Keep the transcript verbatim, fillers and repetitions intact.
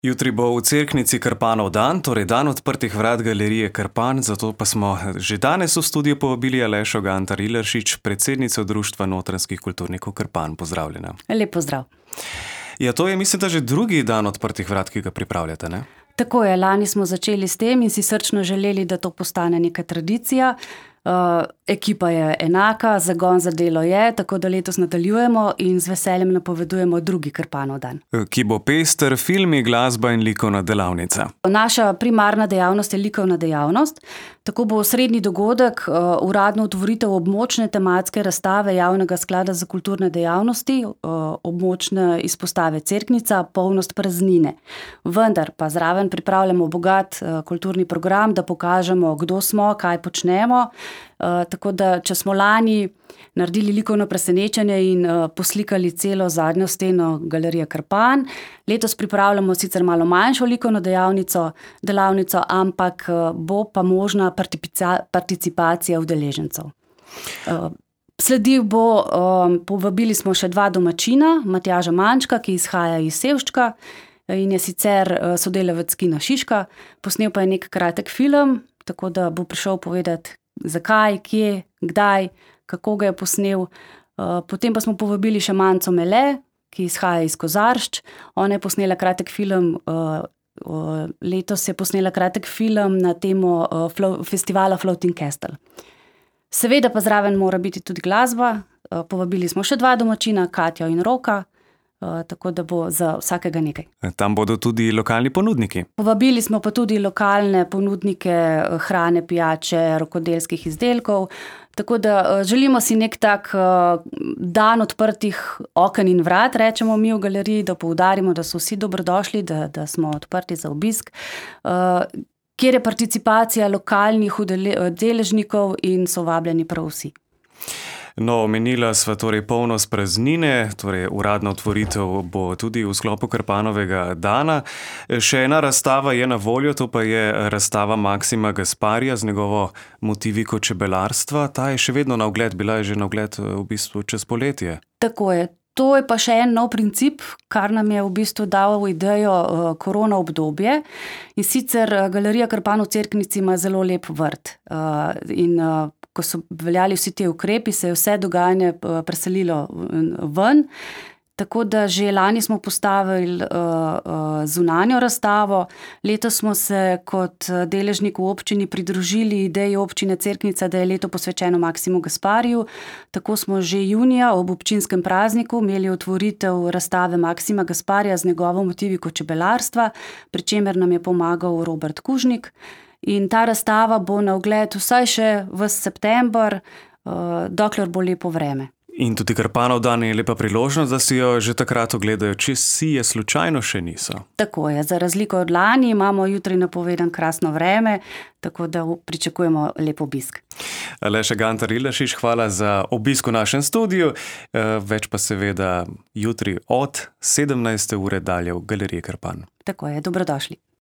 Jutri bo v Cerknici Krpanov dan, torej dan odprtih vrat galerije Krpan, zato pa smo že danes v studiu povabili Alešo Gantar Ileršič, predsednico Društva notranjskih kulturnikov Krpan. Pozdravljena. Lep pozdrav. Ja, to je, mislim, da že drugi dan odprtih vrat, ki ga pripravljate, ne? Tako je, lani smo začeli s tem in si srčno želeli, da to postane neka tradicija. Uh, ekipa je enaka, zagon za delo je, tako da letos nadaljujemo in z veseljem napovedujemo drugi Krpanov dan. Ki bo pester, filmi, glasba in likovna delavnica. Naša primarna dejavnost je likovna dejavnost. Tako bo osrednji dogodek uh, uradno otvoritev območne tematske razstave Javnega sklada za kulturne dejavnosti, uh, območne izpostave Cerknica, Polnost praznine. Vendar pa zraven pripravljamo bogat uh, kulturni program, da pokažemo, kdo smo, kaj počnemo. Uh, tako da, če smo lani naredili likovno presenečenje in uh, poslikali celo zadnjo steno galerije Krpan, letos pripravljamo sicer malo manjšo likovno dejavnico, delavnico, ampak uh, bo pa možna partipica, participacija udeležencev. Uh, sledil bo, um, povabili smo še dva domačina, Matjaža Mančka, ki izhaja iz Sevščka in je sicer uh, sodelavec Kina Šiška, posnel pa je nek kratek film, tako da bo prišel povedati, zakaj, kje, kdaj, kako ga je posnel. Potem pa smo povabili še Manco Mele, ki izhaja iz Kozaršč. Ona je posnela kratek film, letos je posnela kratek film na temo festivala Floating Castle. Seveda pa zraven mora biti tudi glasba. Povabili smo še dva domačina, Katjo in Roka. Uh, tako da bo za vsakega nekaj. Tam bodo tudi lokalni ponudniki. Povabili smo pa tudi lokalne ponudnike hrane, pijače, rokodelskih izdelkov. Tako da uh, želimo si nek tak uh, dan odprtih oken in vrat, rečemo mi v galeriji, da poudarimo, da so vsi dobrodošli, da, da smo odprti za obisk, uh, kjer je participacija lokalnih deležnikov in so vabljeni prav vsi. No, omenila sva torej polnost praznine, torej uradna otvoritev bo tudi v sklopu Krpanovega dana. Še ena razstava je na voljo, to pa je razstava Maksima Gasparija z njegovo motiviko čebelarstva. Ta je še vedno na ogled, bila je že na ogled v bistvu čez poletje. Tako je. To je pa še en nov princip, kar nam je v bistvu dalo idejo uh, korona obdobje. In sicer uh, galerija Krpan v Cerknici ima zelo lep vrt. Uh, in uh, ko so veljali vsi ti ukrepi, se je vse dogajanje uh, preselilo ven. Tako da že lani smo postavili uh, uh, zunanjo razstavo. Letos smo se kot deležnik v občini pridružili ideji občine Cerknica, da je leto posvečeno Maksimu Gaspariju. Tako smo že junija ob občinskem prazniku imeli otvoritev razstave Maksima Gasparija z njegovo motiviko čebelarstva, pri čemer nam je pomagal Robert Kužnik. In ta razstava bo na ogled vsaj še v september, uh, dokler bo lepo vreme. In tudi Krpanov dan je lepa priložnost, da si jo že takrat ogledajo, če si je slučajno še niso. Tako je, za razliko od lani imamo jutri napovedan krasno vreme, tako da pričakujemo lep obisk. Aleša Gantar Ileršič, hvala za obisk v našem studiu, več pa seveda jutri od sedemnajste ure dalje v galeriji Krpan. Tako je, dobrodošli.